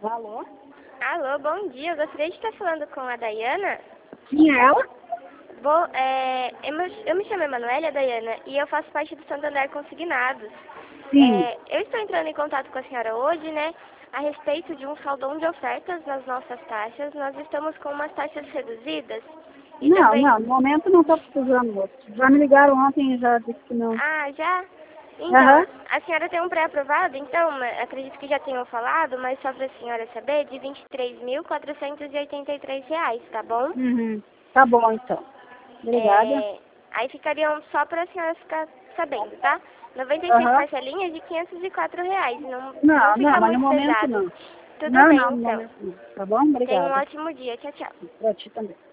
Alô? Alô, bom dia. Eu gostaria de estar falando com a Dayana. Quem é ela? Bom, eu me chamo Emanuela, Dayana, e eu faço parte do Santander Consignados. Sim. Eu estou entrando em contato com a senhora hoje, né, a respeito de um saldão de ofertas nas nossas taxas. Nós estamos com umas taxas reduzidas. E também... Não, no momento não estou precisando, moço. Já me ligaram ontem e já disse que não. Ah, já? Então, Aham. a senhora tem um pré-aprovado, então, acredito que já tenham falado, mas só para a senhora saber, de R$ 23.483, tá bom? Uhum. Tá bom, então. Obrigada. Aí ficariam só para a senhora ficar sabendo, tá? 96 Aham. parcelinhas de R$ 504. Não Não, fica mas no muito momento pesado. não. Tudo Não, bem, no então. momento não. Tá bom? Tenha um Obrigada. ótimo dia. Tchau, tchau. Pra ti também.